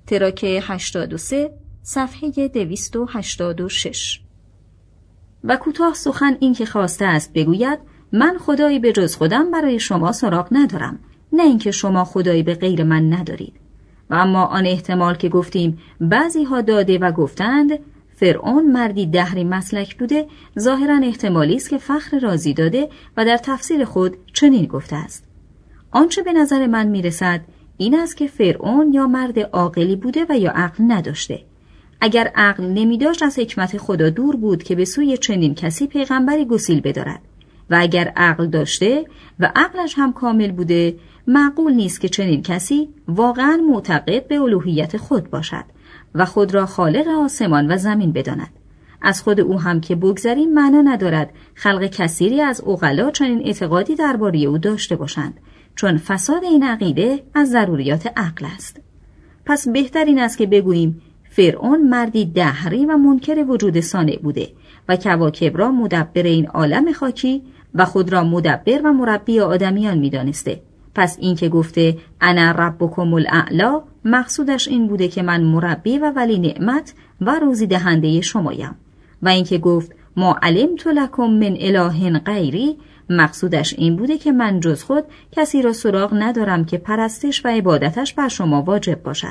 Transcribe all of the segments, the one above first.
تراک 83 صفحه 286. و کوتاه سخن این که خواسته است بگوید من خدایی به جز خودم برای شما سراغ ندارم، نه اینکه شما خدایی به غیر من ندارید. و اما آن احتمال که گفتیم بعضی ها داده و گفتند فرعون مردی دهری مسلک بوده، ظاهراً احتمالی است که فخر رازی داده و در تفسیر خود چنین گفته است: آنچه به نظر من میرسد این است که فرعون یا مرد عاقلی بوده و یا عقل نداشته. اگر عقل نمی داشت از حکمت خدا دور بود که به سوی چنین کسی پیغمبری گسیل بدارد، و اگر عقل داشته و عقلش هم کامل بوده، معقول نیست که چنین کسی واقعا معتقد به الوهیت خود باشد و خود را خالق آسمان و زمین بداند. از خود او هم که بگذریم معنا ندارد خلق کثیری از عقلا چنین اعتقادی درباره او داشته باشند، چون فساد این عقیده از ضروریات عقل است. پس بهتر این است که بگوییم فرعون مردی دهری و منکر وجود صانع بوده و کواکب را مدبر این عالم خاکی و خود را مدبر و مربی آدمیان می‌دانسته. پس این که گفته انا ربکم الاعلی، مقصودش این بوده که من مربی و ولی نعمت و روزی دهنده شمایم. و این که گفت ما علمت لکم من اله غیری، مقصودش این بوده که من جز خود کسی را سراغ ندارم که پرستش و عبادتش بر شما واجب باشد.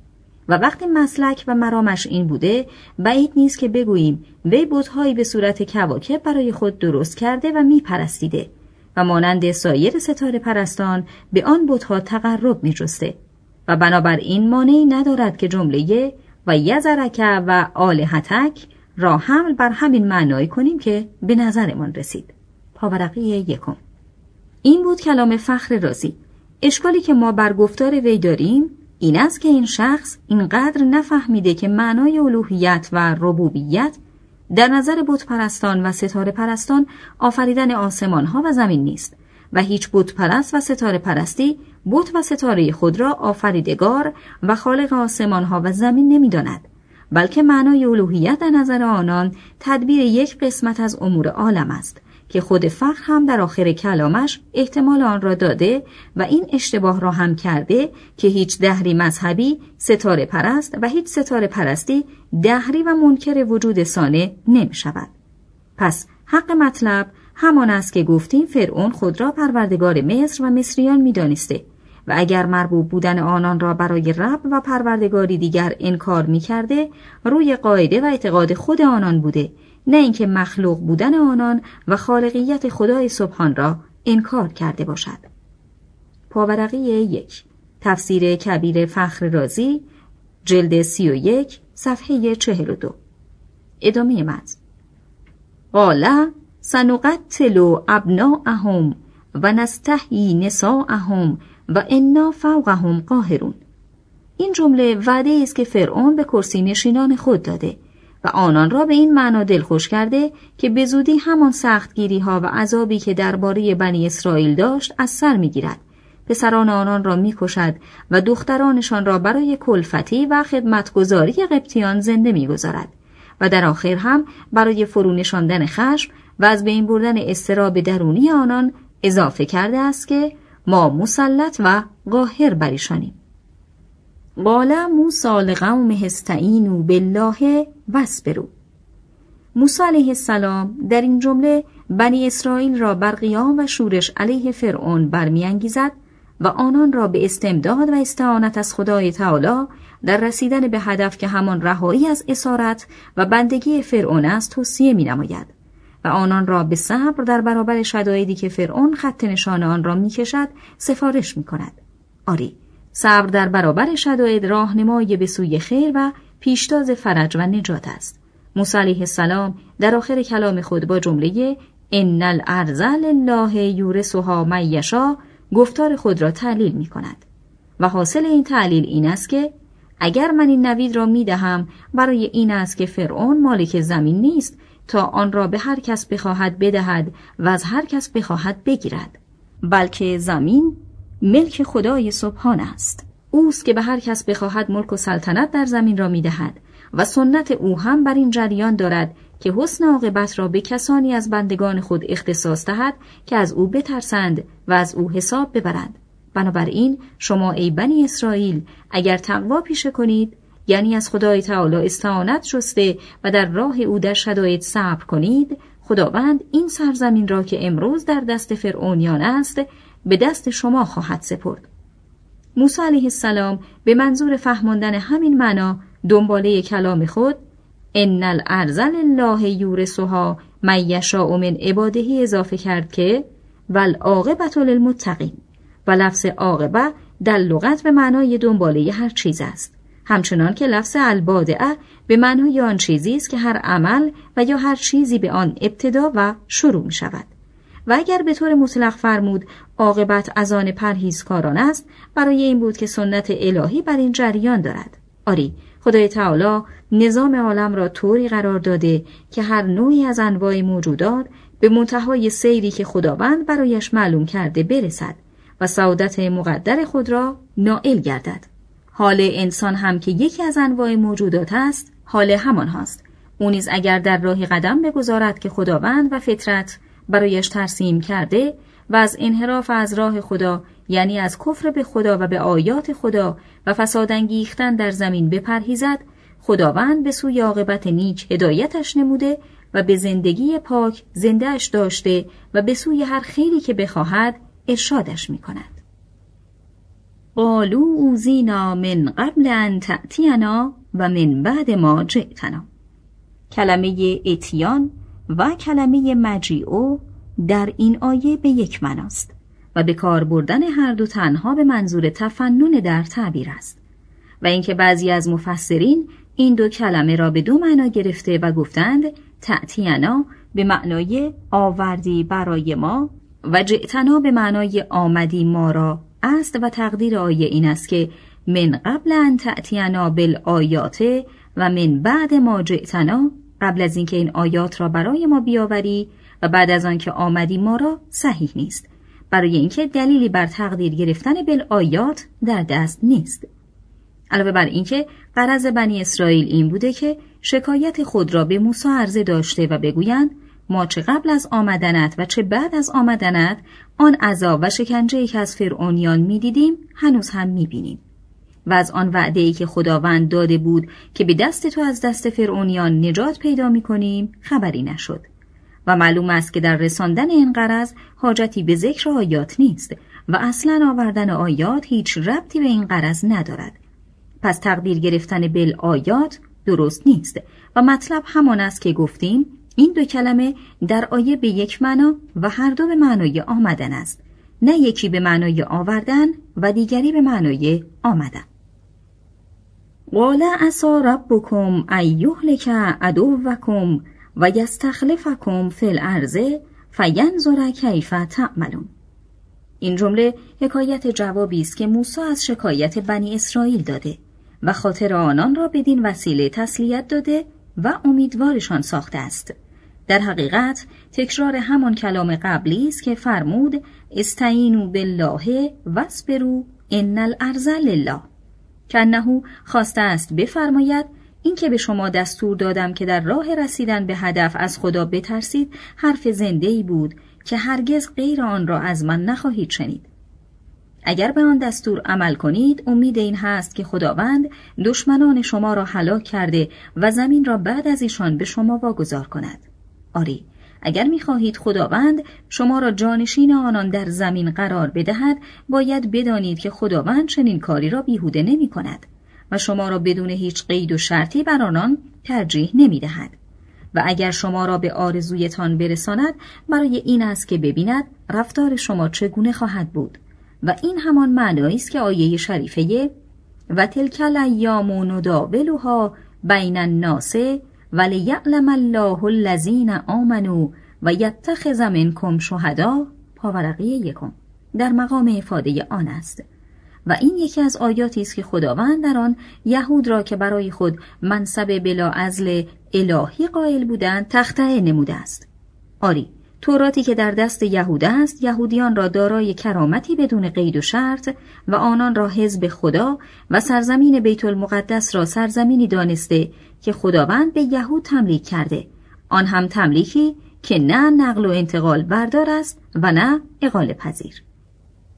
و وقتی مسلک و مرامش این بوده، بعید نیست که بگوییم وی بت‌هایی به صورت کواکب برای خود درست کرده و می‌پرستیده و مانند سایر ستاره پرستان به آن بت‌ها تقرب می‌جسته. و بنابراین مانعی ندارد که جمله و یذرک و آلهتک را حمل بر همین معنایی کنیم که به نظرمان رسید. پاورقی 1. این بود کلام فخر رازی. اشکالی که ما بر گفتار وی داریم این است که این شخص اینقدر نفهمیده که معنای الوهیت و ربوبیت در نظر بت پرستان و ستاره پرستان آفریدن آسمان ها و زمین نیست و هیچ بت پرست و ستاره پرستی بت و ستاره خود را آفریدگار و خالق آسمان ها و زمین نمی‌داند، بلکه معنای الوهیت در نظر آنان تدبیر یک قسمت از امور عالم است که خود فخر هم در آخر کلامش احتمال آن را داده و این اشتباه را هم کرده که هیچ دهری مذهبی ستاره پرست و هیچ ستاره پرستی دهری و منکر وجود صانع نمی شود. پس حق مطلب همان است که گفتیم فرعون خود را پروردگار مصر و مصریان می دانسته و اگر مربوب بودن آنان را برای رب و پروردگاری دیگر انکار می کرده، روی قاعده و اعتقاد خود آنان بوده، نه اینکه مخلوق بودن آنان و خالقیت خدای سبحان را انکار کرده باشد. پاورقی 1 تفسیر کبیر فخر رازی، جلد 31 صفحه 42. ادامه متن. قال سنقتل ابناءهم و نستحیی نساءهم و انا فوقهم قاهرون. این جمله وعده است که فرعون به کرسی نشینان خود داده و آنان را به این معنا دلخوش کرده که به زودی همان سختگیری ها و عذابی که درباره بنی اسرائیل داشت از سر میگیرد. پسران آنان را میکشد و دخترانشان را برای کلفتی و خدمتگزاری قبطیان زنده میگذارد و در آخر هم برای فرو نشاندن خشم و از بین بردن اضطراب درونی آنان اضافه کرده است که ما مسلط و قاهر بر ایشانیم. قال موسی لقومه استعینوا بالله واصبروا. موسی علیه السلام در این جمله بنی اسرائیل را بر قیام و شورش علیه فرعون برمی‌انگیزد و آنان را به استمداد و استعانت از خدای تعالی در رسیدن به هدف که همان رهایی از اسارت و بندگی فرعون است توصیه می‌نماید و آنان را به صبر در برابر شدایدی که فرعون خط نشان آن را می‌کشد سفارش می‌کند. آری، صبر در برابر شدائد راهنمای به سوی خیر و پیشتاز فرج و نجات است. موسی علیه السلام در آخر کلام خود با جمله ان الارض لله یورثها من یشاء گفتار خود را تعلیل می کند و حاصل این تعلیل این است که اگر من این نوید را می دهم برای این است که فرعون مالک زمین نیست تا آن را به هر کس بخواهد بدهد و از هر کس بخواهد بگیرد، بلکه زمین ملک خدای سبحان است. اوست که به هر کس بخواهد ملک و سلطنت در زمین را می دهد و سنت او هم بر این جریان دارد که حسن عاقبت را به کسانی از بندگان خود اختصاص دهد که از او بترسند و از او حساب ببرند. بنابراین شما ای بنی اسرائیل اگر تقوا پیشه کنید، یعنی از خدای تعالی استعانت جسته و در راه او در شدائد صبر کنید، خداوند این سرزمین را که امروز در دست فرعونیان است به دست شما خواهد سپرد. موسی علیه السلام به منظور فهماندن همین معنا دنباله کلام خود ان الارض لله یورثها من یشاء من عباده اضافه کرد که والعاقبة للمتقین و لفظ عاقبه در لغت به معنای دنباله هر چیز است، همچنان که لفظ البادئه به معنای آن چیزی است که هر عمل و یا هر چیزی به آن ابتدا و شروع می شود. و اگر به طور مطلق فرمود عاقبت از آن پرهیزکاران است، برای این بود که سنت الهی بر این جریان دارد. آری، خدای تعالی نظام عالم را طوری قرار داده که هر نوعی از انواع موجودات به منتهای سیری که خداوند برایش معلوم کرده برسد و سعادت مقدر خود را نائل گردد. حال انسان هم که یکی از انواع موجودات است، حال همان هاست. او نیز اگر در راه قدم بگذارد که خداوند و فطرت برایش ترسیم کرده و از انحراف از راه خدا، یعنی از کفر به خدا و به آیات خدا و فساد انگیختن در زمین بپرهیزد، خداوند به سوی عاقبت نیک هدایتش نموده و به زندگی پاک زندهش داشته و به سوی هر خیری که بخواهد ارشادش می کند. قالوا اوذینا من قبل ان تأتینا و من بعد ما جئتنا. کلمه اتیان و کلمه مجیء در این آیه به یک معناست و به کار بردن هر دو تنها به منظور تفنن در تعبیر است و اینکه بعضی از مفسرین این دو کلمه را به دو معنا گرفته و گفتند تأتینا به معنای آوردی برای ما و جئتنا به معنای آمدی ما را است و تقدیر آیه این است که من قبل ان تأتینا بالآیات و من بعد ما جئتنا، قبل از اینکه این آیات را برای ما بیاوری و بعد از آن که آمدی ما را صحیح نیست، برای اینکه دلیلی بر تقدیر گرفتن بالآیات در دست نیست. علاوه بر اینکه غرض بنی اسرائیل این بوده که شکایت خود را به موسی عرضه داشته و بگویند ما چه قبل از آمدنت و چه بعد از آمدنت آن عذاب و شکنجه‌ای که از فرعونیان می‌دیدیم هنوز هم می‌بینیم و از آن وعده‌ای که خداوند داده بود که به دست تو از دست فرعونیان نجات پیدا می‌کنیم خبری نشد و معلوم است که در رساندن این غرض حاجتی به ذکر آیات نیست و اصلاً آوردن آیات هیچ ربطی به این غرض ندارد. پس تقدیر گرفتن بالآیات درست نیست و مطلب همان است که گفتیم این دو کلمه در آیه به یک معنا و هر دو به معنای آمدن است، نه یکی به معنای آوردن و دیگری به معنای آمدن. قال عسى ربكم ان یهلک عدوکم و یستخلفکم فی الارض فینظر کیف تعملون. این جمله حکایت جوابی است که موسی از شکایت بنی اسرائیل داده و خاطر آنان را بدین وسیله تسلیت داده و امیدوارشان ساخته است. در حقیقت تکرار همان کلام قبلی است که فرمود استعینوا بالله واصبروا ان الارض لله، که انه خواسته است بفرماید این که به شما دستور دادم که در راه رسیدن به هدف از خدا بترسید حرف زنده‌ای بود که هرگز غیر آن را از من نخواهید شنید. اگر به آن دستور عمل کنید امید این هست که خداوند دشمنان شما را هلاک کرده و زمین را بعد از ایشان به شما واگذار کند. آری، اگر می‌خواهید خداوند شما را جانشین آنان در زمین قرار بدهد، باید بدانید که خداوند چنین کاری را بیهوده نمی‌کند و شما را بدون هیچ قید و شرطی بر آنان ترجیح نمی‌دهد. و اگر شما را به آرزویتان برساند برای این است که ببیند رفتار شما چگونه خواهد بود. و این همان معنایی است که آیه شریفه و تلک الایام نداولها بین الناس ولیعلم الله الذین آمنوا و یتخذ منکم شهدا پاورقی 1 در مقام افاده آن است. و این یکی از آیاتی است که خداوند در آن یهود را که برای خود منصب بلا عزل الهی قائل بودند تخطئه نموده است. آری، توراتی که در دست یهود است یهودیان را دارای کرامتی بدون قید و شرط و آنان را حزب خدا و سرزمین بیت المقدس را سرزمینی دانسته که خداوند به یهود تملیک کرده، آن هم تملیکی که نه نقل و انتقال بردار است و نه اقاله پذیر.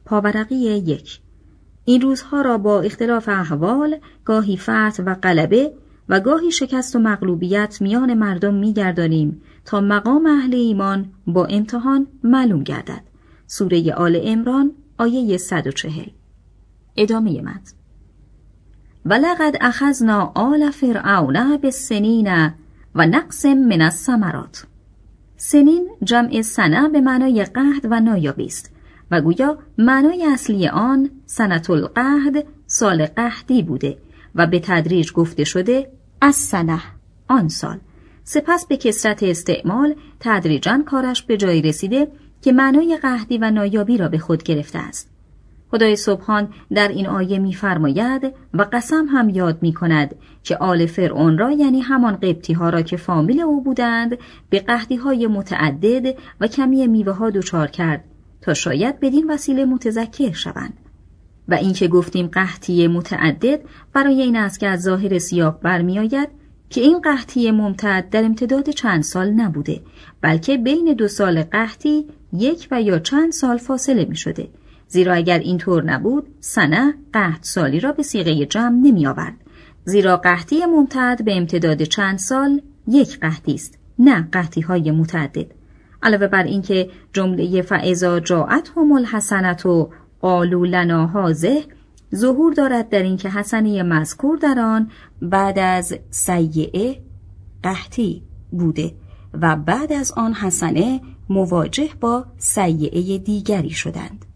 پاورقی 1. این روزها را با اختلاف احوال، گاهی فتح و غلبه و گاهی شکست و مغلوبیت میان مردم می‌گردانیم تا مقام اهل ایمان با امتحان معلوم گردد. سوره آل عمران آیه 140. ادامه متن. ولقد اخذنا آل فرعون بالسنین و نقص من الثمرات. سنین جمع سنه به معنای قحط و نایابی است و گویا معنای اصلی آن سنة القحط سال قحطی بوده و به تدریج گفته شده از سنه آن سال. سپس به کثرت استعمال تدریجاً کارش به جایی رسیده که معنای قحطی و نایابی را به خود گرفته است. خدای سبحان در این آیه می‌فرماید و قسم هم یاد می‌کند که آل فرعون را، یعنی همان قبطی‌ها را که فامیل او بودند، به قحطی‌های متعدد و کمی میوه‌ها دچار کرد تا شاید بدین وسیله متذکر شوند. و این که گفتیم قحطی متعدد برای این است که از ظاهر سیاق برمی‌آید که این قحطی ممتد در امتداد چند سال نبوده، بلکه بین 2 سال قحطی 1 و یا چند سال فاصله می‌شده. زیرا اگر اینطور نبود، سنه قحط سالی را به صیغه جمع نمی آورد. زیرا قحطی ممتد به امتداد چند سال 1 قحطی است، نه قحطی های متعدد. علاوه بر این که جمله فاذا جاءتهم الحسنة قالوا لنا هذه ظهور دارد در این که حسنه مذکور در آن بعد از سیئه قحطی بوده و بعد از آن حسنه مواجه با سیئه دیگری شدند.